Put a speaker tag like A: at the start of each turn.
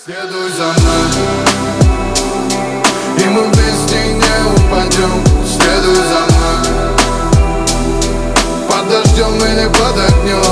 A: Следуй за мной, и мы вместе не упадем. Следуй за мной, под дождем или под огнем.